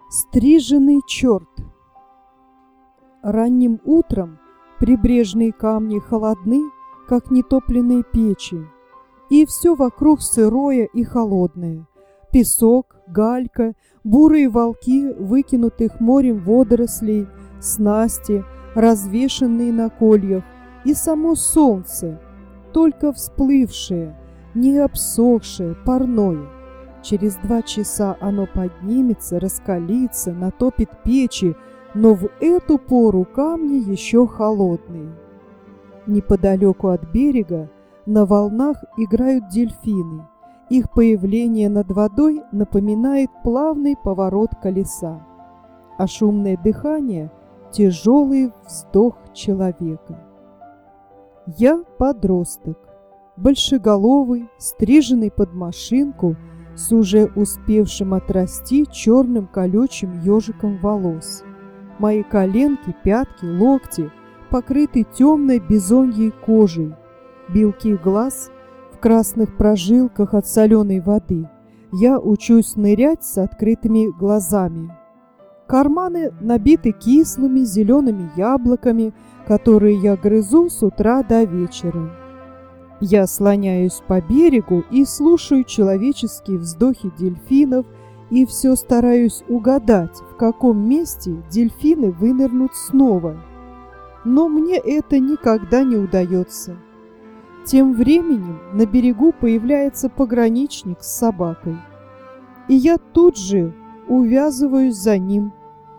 Стриженный черт. Ранним утром прибрежные камни холодны, как нетопленные печи, и все вокруг сырое и холодное. Песок, галька, бурые волки выкинутых морем водорослей, снасти, развешанные на кольях, и само солнце, только всплывшее, не обсохшее, парное. Через 2 часа оно поднимется, раскалится, натопит печи, но в эту пору камни еще холодные. Неподалеку от берега на волнах играют дельфины. Их появление над водой напоминает плавный поворот колеса, а шумное дыхание – тяжелый вздох человека. Я подросток, большеголовый, стриженный под машинку, с уже успевшим отрасти черным колючим ежиком волос. Мои коленки, пятки, локти покрыты темной бизоньей кожей, белки глаз в красных прожилках от соленой воды. Я учусь нырять с открытыми глазами. Карманы набиты кислыми зелеными яблоками, которые я грызу с утра до вечера. Я слоняюсь по берегу и слушаю человеческие вздохи дельфинов и все стараюсь угадать, в каком месте дельфины вынырнут снова. Но мне это никогда не удается. Тем временем на берегу появляется пограничник с собакой, и я тут же увязываюсь за ним.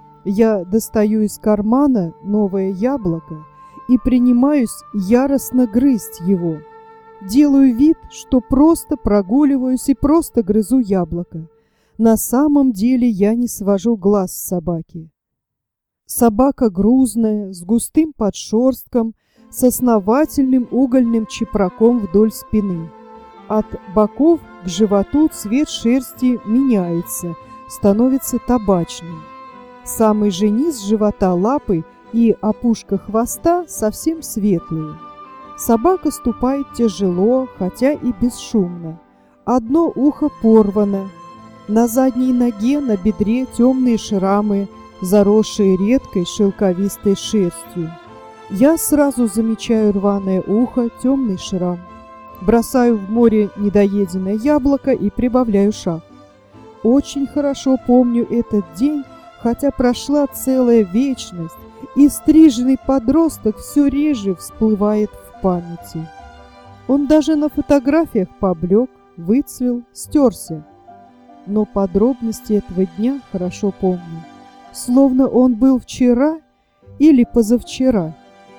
Я достаю из кармана новое яблоко и принимаюсь яростно грызть его. Делаю вид, что просто прогуливаюсь и просто грызу яблоко. На самом деле я не свожу глаз с собаки. Собака грузная, с густым подшерстком, с основательным угольным чепраком вдоль спины. От боков к животу цвет шерсти меняется, становится табачным. Самый же низ живота, лапы и опушка хвоста совсем светлые. Собака ступает тяжело, хотя и бесшумно. Одно ухо порвано. На задней ноге, на бедре темные шрамы, заросшие редкой шелковистой шерстью. Я сразу замечаю рваное ухо, темный шрам. Бросаю в море недоеденное яблоко и прибавляю шаг. Очень хорошо помню этот день, хотя прошла целая вечность, и стриженный подросток все реже всплывает в памяти. Он даже на фотографиях поблек, выцвел, стерся. Но подробности этого дня хорошо помню, словно он был вчера или позавчера.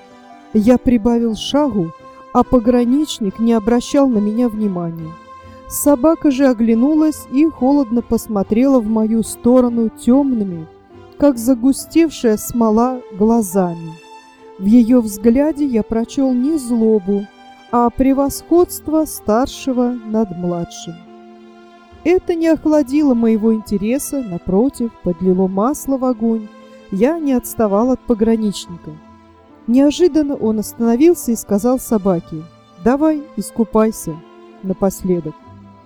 Я прибавил шагу, а пограничник не обращал на меня внимания. Собака же оглянулась и холодно посмотрела в мою сторону темными, как загустевшая смола, глазами. В ее взгляде я прочел не злобу, а превосходство старшего над младшим. Это не охладило моего интереса, напротив, подлило масло в огонь. Я не отставал от пограничника. Неожиданно он остановился и сказал собаке: «Давай, искупайся напоследок».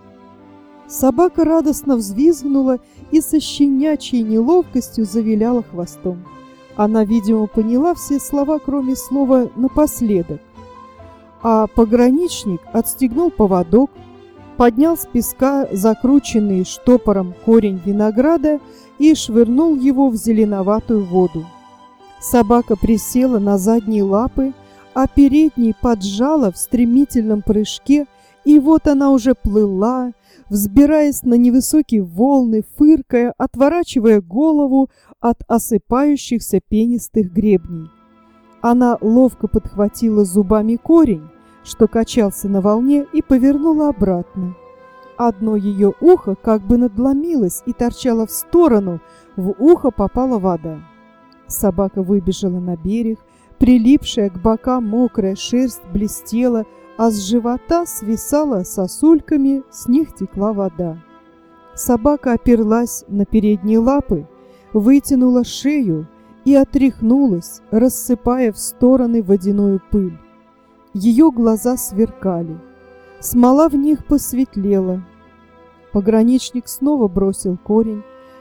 Собака радостно взвизгнула и со щенячьей неловкостью завиляла хвостом. Она, видимо, поняла все слова, кроме слова «напоследок». А пограничник отстегнул поводок, поднял с песка закрученный штопором корень винограда и швырнул его в зеленоватую воду. Собака присела на задние лапы, а передние поджала в стремительном прыжке, и вот она уже плыла, взбираясь на невысокие волны, фыркая, отворачивая голову от осыпающихся пенистых гребней. Она ловко подхватила зубами корень, что качался на волне, и повернула обратно. Одно ее ухо как бы надломилось и торчало в сторону, в ухо попала вода. Собака выбежала на берег, прилипшая к бокам мокрая шерсть блестела, а с живота свисала сосульками, с них текла вода. Собака оперлась на передние лапы, вытянула шею и отряхнулась, рассыпая в стороны водяную пыль. Ее глаза сверкали, смола в них посветлела. Пограничник снова бросил корень,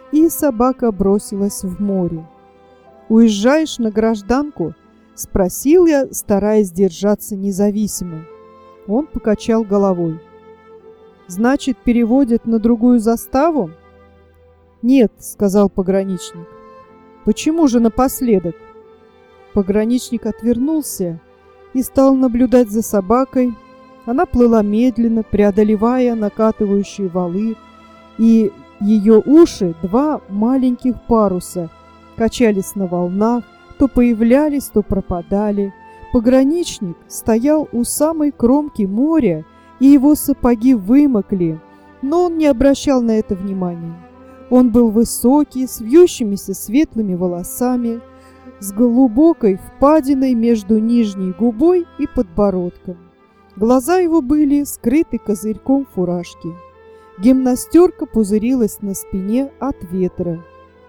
и собака бросилась в море. «Уезжаешь на гражданку?» – спросил я, стараясь держаться независимо. Он покачал головой. «Значит, переводят на другую заставу?» «Нет», – сказал пограничник. «Почему же напоследок?» Пограничник отвернулся и стал наблюдать за собакой. Она плыла медленно, преодолевая накатывающие валы, и ее уши, два маленьких паруса, качались на волнах, то появлялись, то пропадали. Пограничник стоял у самой кромки моря, и его сапоги вымокли, но он не обращал на это внимания. Он был высокий, с вьющимися светлыми волосами, с глубокой впадиной между нижней губой и подбородком. Глаза его были скрыты козырьком фуражки. Гимнастерка пузырилась на спине от ветра.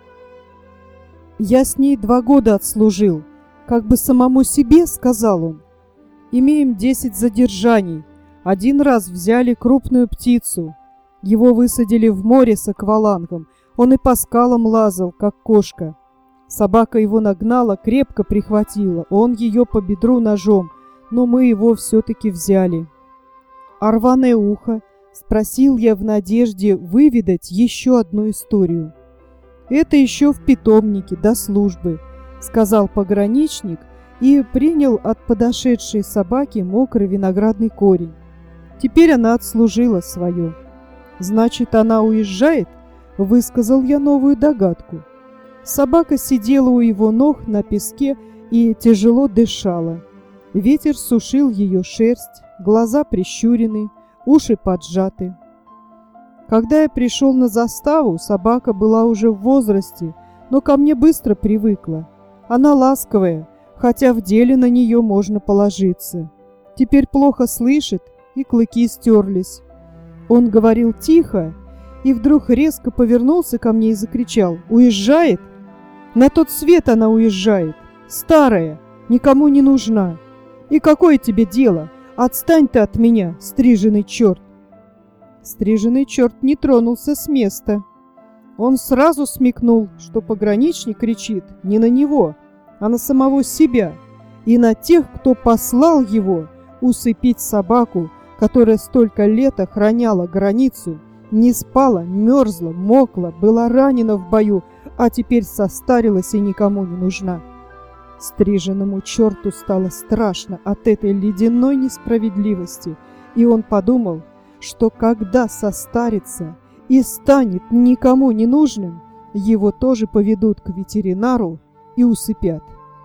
«Я с ней 2 года отслужил», — как бы самому себе сказал он. «Имеем 10 задержаний. 1 раз взяли крупную птицу. Его высадили в море с аквалангом. Он и по скалам лазал, как кошка. Собака его нагнала, крепко прихватила. Он ее по бедру ножом, но мы его все-таки взяли». «А рваное ухо?» — спросил я в надежде выведать еще одну историю. «Это еще в питомнике до службы», — сказал пограничник и принял от подошедшей собаки мокрый виноградный корень. Теперь она отслужила свое. «Значит, она уезжает?» — высказал я новую догадку. Собака сидела у его ног на песке и тяжело дышала. Ветер сушил ее шерсть, глаза прищурены, уши поджаты. Когда я пришел на заставу, собака была уже в возрасте, но ко мне быстро привыкла. Она ласковая, хотя в деле на нее можно положиться. Теперь плохо слышит, и клыки стерлись. Он говорил тихо и вдруг резко повернулся ко мне и закричал: «Уезжает? На тот свет она уезжает! Старая, никому не нужна! И какое тебе дело? Отстань ты от меня, стриженый черт!» Стриженый черт не тронулся с места. Он сразу смекнул, что пограничник кричит не на него, а на самого себя и на тех, кто послал его усыпить собаку, которая столько лет охраняла границу, не спала, мерзла, мокла, была ранена в бою, а теперь состарилась и никому не нужна. Стриженному черту стало страшно от этой ледяной несправедливости, и он подумал, что когда состарится и станет никому не нужным, его тоже поведут к ветеринару и усыпят.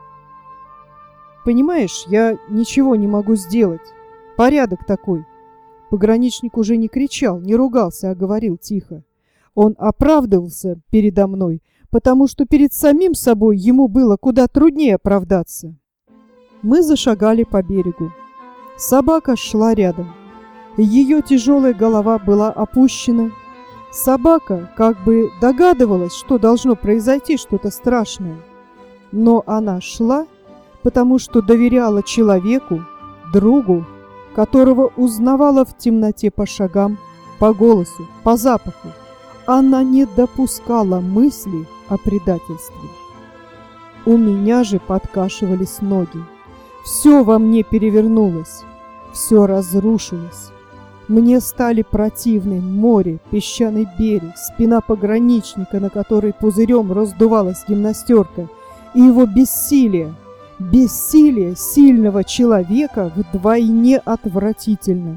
Понимаешь, я ничего не могу сделать. Порядок такой. Пограничник уже не кричал, не ругался, а говорил тихо. Он оправдывался передо мной, потому что перед самим собой ему было куда труднее оправдаться. Мы зашагали по берегу. Собака шла рядом. Ее тяжелая голова была опущена. Собака как бы догадывалась, что должно произойти что-то страшное. Но она шла, потому что доверяла человеку, другу, которого узнавала в темноте по шагам, по голосу, по запаху. Она не допускала мысли о предательстве. У меня же подкашивались ноги. Все во мне перевернулось, все разрушилось. Мне стали противны море, песчаный берег, спина пограничника, на которой пузырем раздувалась гимнастерка, и его бессилие. Бессилие сильного человека вдвойне отвратительно.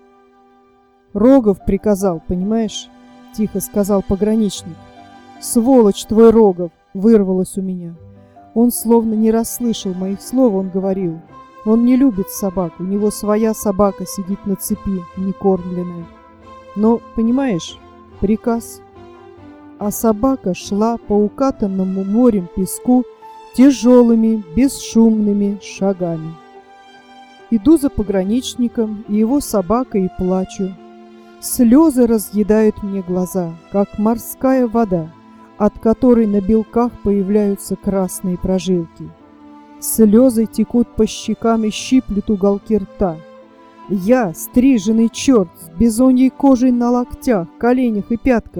«Рогов приказал, понимаешь?» — тихо сказал пограничник. «Сволочь твой Рогов!» — вырвалось у меня. Он словно не расслышал моих слов, он говорил. Он не любит собак, у него своя собака сидит на цепи, некормленная. Но, понимаешь, приказ. А собака шла по укатанному морем песку тяжелыми, бесшумными шагами. Иду за пограничником и его собакой и плачу. Слезы разъедают мне глаза, как морская вода, от которой на белках появляются красные прожилки. Слезы текут по щекам и щиплют уголки рта. Я, стриженный черт, с бизоньей кожей на локтях, коленях и пятках,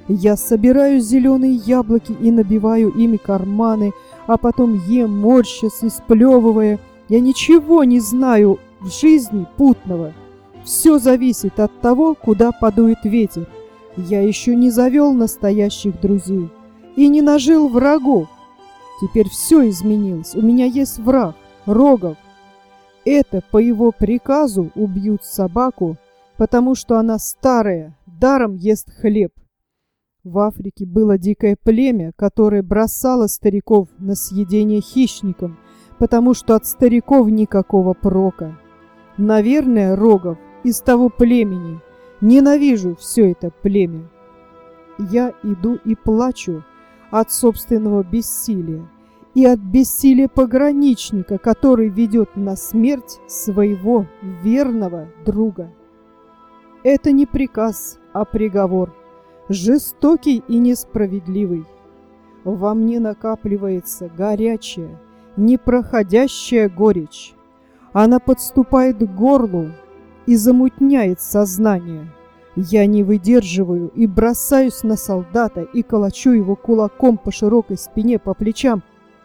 Я собираю зеленые яблоки и набиваю ими карманы, а потом ем, морщась и сплевывая. Я ничего не знаю в жизни путного. Все зависит от того, куда подует ветер. Я еще не завел настоящих друзей и не нажил врагов. Теперь все изменилось. У меня есть враг, Рогов. Это по его приказу убьют собаку, потому что она старая, даром ест хлеб. В Африке было дикое племя, которое бросало стариков на съедение хищникам, потому что от стариков никакого прока. Наверное, Рогов из того племени. Ненавижу все это племя. Я иду и плачу от собственного бессилия и от бессилия пограничника, который ведет на смерть своего верного друга. Это не приказ, а приговор, жестокий и несправедливый. Во мне накапливается горячая, непроходящая горечь. Она подступает к горлу и замутняет сознание. Я не выдерживаю и бросаюсь на солдата и колочу его кулаком по широкой спине, по плечам.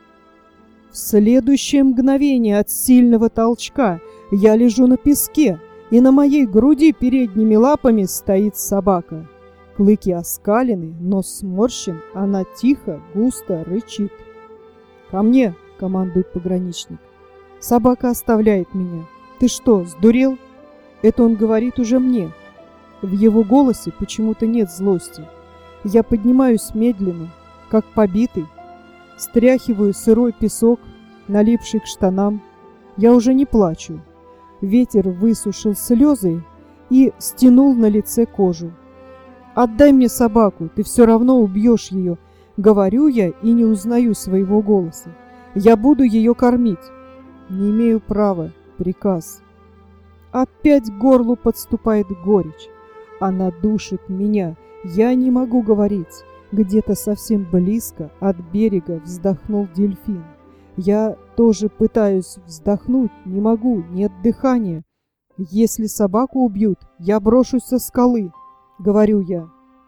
В следующее мгновение от сильного толчка я лежу на песке, и на моей груди передними лапами стоит собака. Клыки оскалены, нос сморщен, она тихо, густо рычит. «Ко мне!» — командует пограничник. Собака оставляет меня. «Ты что, сдурел?» Это он говорит уже мне. В его голосе почему-то нет злости. Я поднимаюсь медленно, как побитый, стряхиваю сырой песок, налипший к штанам. Я уже не плачу. Ветер высушил слезы и стянул на лице кожу. «Отдай мне собаку, ты все равно убьешь ее», — говорю я и не узнаю своего голоса. «Я буду ее кормить». Не имею права, приказ. Опять к горлу подступает горечь. Она душит меня. Я не могу говорить. Где-то совсем близко от берега вздохнул дельфин. Я тоже пытаюсь вздохнуть, не могу, нет дыхания. Если собаку убьют, я брошусь со скалы, говорю я.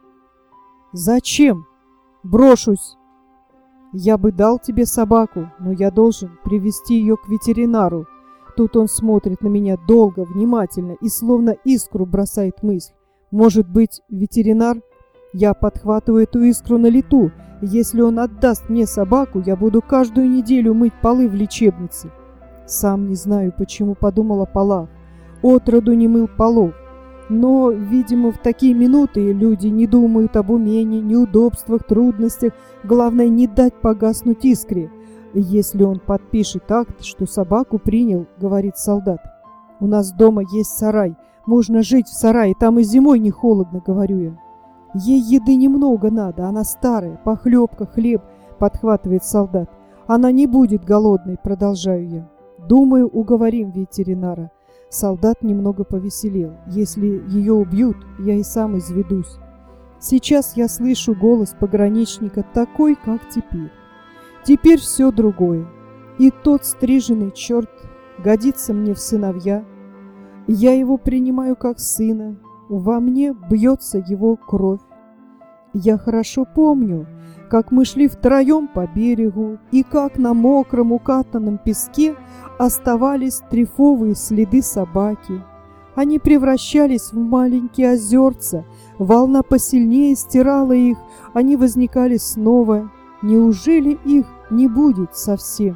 Зачем? Брошусь. Я бы дал тебе собаку, но я должен привести ее к ветеринару. Тут он смотрит на меня долго, внимательно и словно искру бросает мысль. Может быть, ветеринар? Я подхватываю эту искру на лету. Если он отдаст мне собаку, я буду каждую неделю мыть полы в лечебнице. Сам не знаю, почему подумал о полах. Отроду не мыл полов. Но, видимо, в такие минуты люди не думают об умении, неудобствах, трудностях. Главное, не дать погаснуть искре. Если он подпишет акт, что собаку принял, говорит солдат. У нас дома есть сарай. Можно жить в сарае, там и зимой не холодно, говорю я. Ей еды немного надо, она старая, похлебка, хлеб, подхватывает солдат. Она не будет голодной, продолжаю я. Думаю, уговорим ветеринара. Солдат немного повеселел. Если ее убьют, я и сам изведусь. Сейчас я слышу голос пограничника такой, как теперь. Теперь все другое. И тот стриженный черт годится мне в сыновья. Я его принимаю как сына. Во мне бьется его кровь. Я хорошо помню, как мы шли втроем по берегу, и как на мокром укатанном песке оставались трифовые следы собаки. Они превращались в маленькие озерца, волна посильнее стирала их, они возникали снова. Неужели их не будет совсем?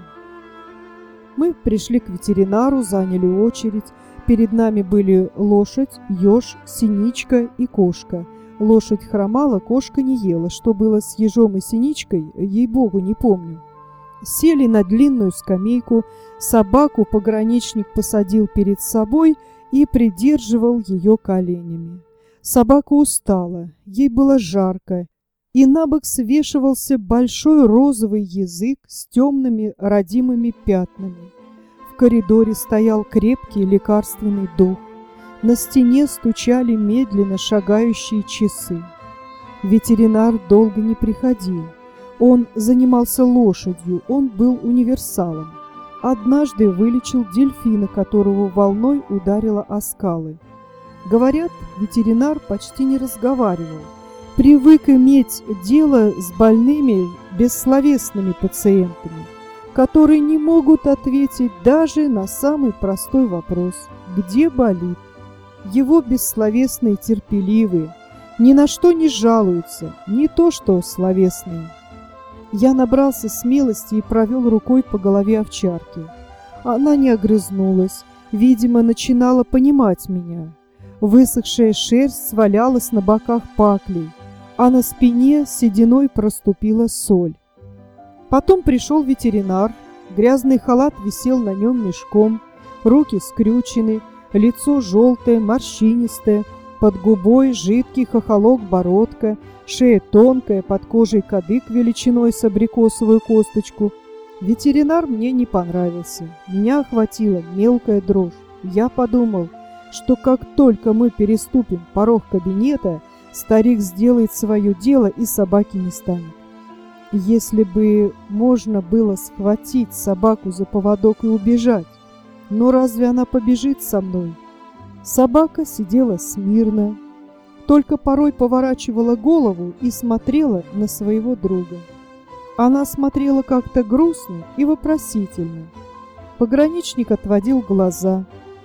Мы пришли к ветеринару, заняли очередь. Перед нами были лошадь, еж, синичка и кошка. Лошадь хромала, кошка не ела. Что было с ежом и синичкой, ей-богу, не помню. Сели на длинную скамейку. Собаку пограничник посадил перед собой и придерживал ее коленями. Собака устала, ей было жарко, и на бок свешивался большой розовый язык с темными родимыми пятнами. В коридоре стоял крепкий лекарственный дух. На стене стучали медленно шагающие часы. Ветеринар долго не приходил. Он занимался лошадью, он был универсалом. Однажды вылечил дельфина, которого волной ударило о скалы. Говорят, ветеринар почти не разговаривал. привык иметь дело с больными бессловесными пациентами, которые не могут ответить даже на самый простой вопрос «Где болит?». Его бессловесные терпеливые, ни на что не жалуются, не то что словесные. Я набрался смелости и провел рукой по голове овчарки. Она не огрызнулась, видимо, начинала понимать меня. Высохшая шерсть свалялась на боках паклей, а на спине сединой проступила соль. Потом пришел ветеринар, грязный халат висел на нем мешком, руки скрючены, лицо желтое, морщинистое, под губой жидкий хохолок-бородка, шея тонкая, под кожей кадык величиной с абрикосовую косточку. Ветеринар мне не понравился. Меня охватила мелкая дрожь. Я подумал, что как только мы переступим порог кабинета, старик сделает свое дело и собаки не станет. Если бы можно было схватить собаку за поводок и убежать, но разве она побежит со мной? Собака сидела смирно, только порой поворачивала голову и смотрела на своего друга. Она смотрела как-то грустно и вопросительно. Пограничник отводил глаза.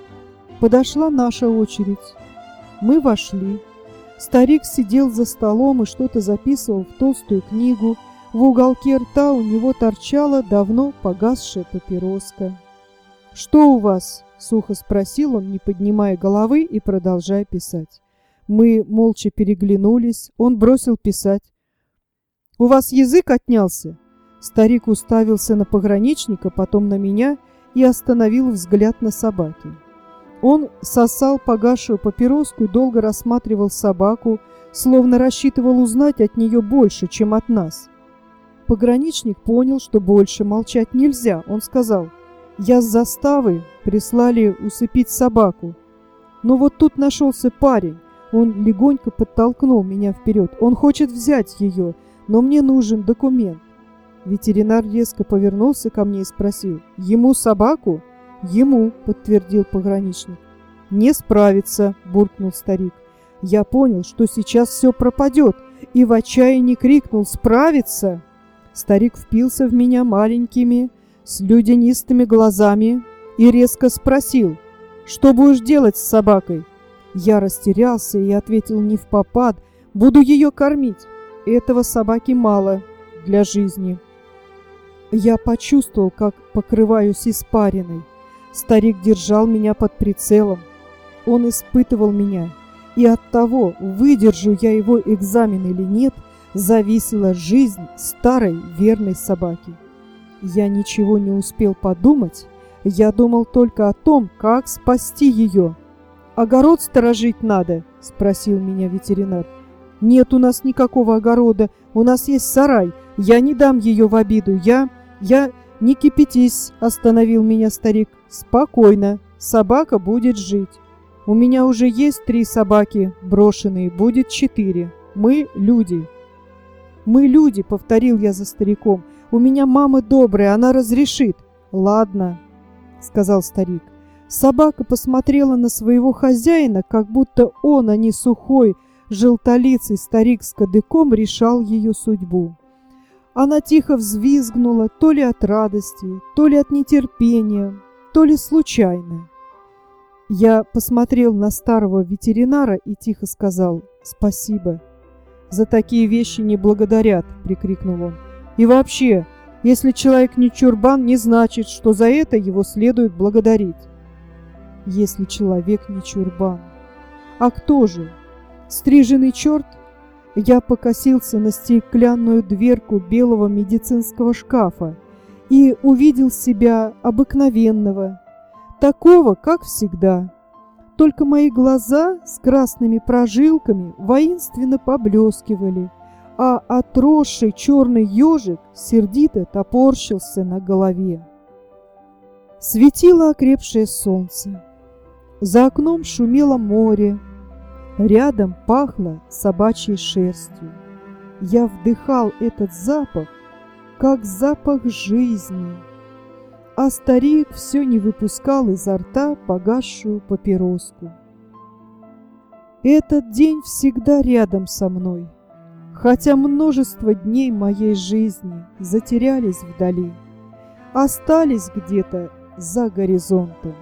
Подошла наша очередь. Мы вошли. Старик сидел за столом и что-то записывал в толстую книгу. В уголке рта у него торчала давно погасшая папироска. «Что у вас?» — сухо спросил он, не поднимая головы и продолжая писать. Мы молча переглянулись. Он бросил писать. «У вас язык отнялся?» Старик уставился на пограничника, потом на меня и остановил взгляд на собаки. Он сосал погасшую папироску и долго рассматривал собаку, словно рассчитывал узнать от нее больше, чем от нас. Пограничник понял, что больше молчать нельзя. Он сказал: «Я с заставы, прислали усыпить собаку. Но вот тут нашелся парень. Он легонько подтолкнул меня вперед. Он хочет взять ее, но мне нужен документ». Ветеринар резко повернулся ко мне и спросил: «Ему собаку?» «Ему», — подтвердил пограничник. «Не справится», — буркнул старик. Я понял, что сейчас все пропадет, и в отчаянии крикнул: «Справится!». Старик впился в меня маленькими, слюдянистыми глазами и резко спросил: «Что будешь делать с собакой?» Я растерялся и ответил невпопад: «Буду ее кормить. Этого собаке мало для жизни». Я почувствовал, как покрываюсь испариной. Старик держал меня под прицелом. Он испытывал меня, и от того, выдержу я его экзамен или нет, зависела жизнь старой верной собаки. Я ничего не успел подумать, я думал только о том, как спасти ее. «Огород сторожить надо?» — спросил меня ветеринар. «Нет у нас никакого огорода, у нас есть сарай, я не дам ее в обиду, я... «Не кипятись», — остановил меня старик. «Спокойно, собака будет жить. У меня уже есть 3 собаки брошенные, будет 4. Мы люди». «Мы люди», — повторил я за стариком. «У меня мама добрая, она разрешит». «Ладно», — сказал старик. Собака посмотрела на своего хозяина, как будто он, а не сухой, желтолицый старик с кадыком, решал ее судьбу. Она тихо взвизгнула, то ли от радости, то ли от нетерпения, то ли случайно. Я посмотрел на старого ветеринара и тихо сказал: «Спасибо». «За такие вещи не благодарят», — прикрикнул он. «И вообще, если человек не чурбан, не значит, что за это его следует благодарить». Если человек не чурбан. А кто же? Стриженный черт? Я покосился на стеклянную дверку белого медицинского шкафа и увидел себя обыкновенного, такого, как всегда. Только мои глаза с красными прожилками воинственно поблескивали, а отросший черный ежик сердито топорщился на голове. Светило окрепшее солнце. За окном шумело море. Рядом пахло собачьей шерстью. Я вдыхал этот запах, как запах жизни. А старик все не выпускал изо рта погасшую папироску. Этот день всегда рядом со мной. хотя множество дней моей жизни затерялись вдали, остались где-то за горизонтом.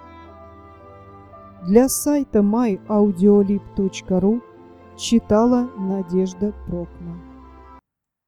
Для сайта myaudiolib.ru читала Надежда Прокна.